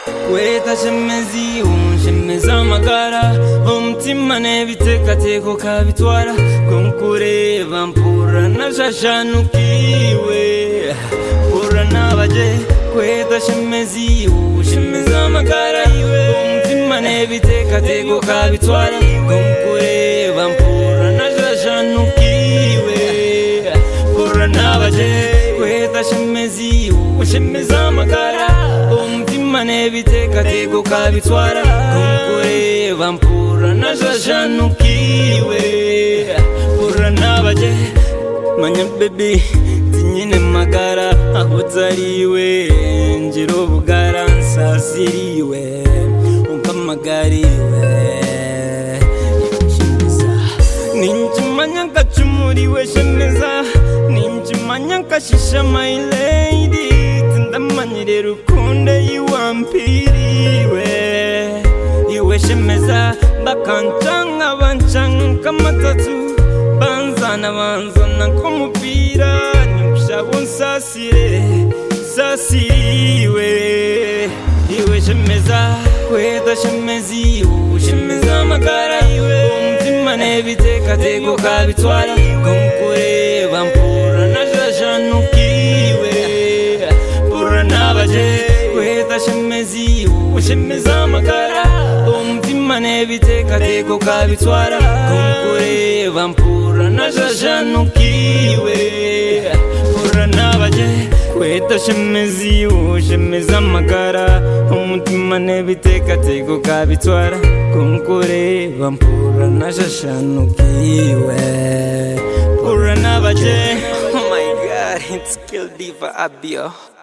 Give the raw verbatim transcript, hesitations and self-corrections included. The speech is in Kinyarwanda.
Kweta shemezi unshemeza amagara umutima n'ebitekateko kabitwara konkureba mpura najashanukiwe mpura nabaje kweta shemezi unshemeza amagara umutima n'ebitekateko kabitwara konkureba mpura najashanukiwe mpura nabaje kweta shemezi unshemeza amagara umutima n'ebitekateko kabitwara konkureba mpura najashanukiwe mpura nabaje manya baby tinyine magara aho utariwe ngira ubugara nsasiriwe umpa magariwe ninjimanya nkacumuriwe shemeza ninjimanya nkashisha my lady tindamanyire rukunde yiwampiriwe iwe shemeza bakancanga bancanga matatu banzana banzana kumupira nyushabo nsasire sasiriwe iwe shemeza kweta shemezi ushemeza amagara iwe umutima n'ebitekateko kabitwara konkureba mpura najashanukiwe mpura nabaje kweta shemezi ushemeza amagara umutima n'ebitekateko kabitwara konkureba mpura najashanukiwe mpura nabaje kweta shemezi ushemeza amagara umutima n'ebitekateko kabitwara konkureba mpura najashanukiwe mpura nabaje. Oh my god, it's Kill Diva Abio.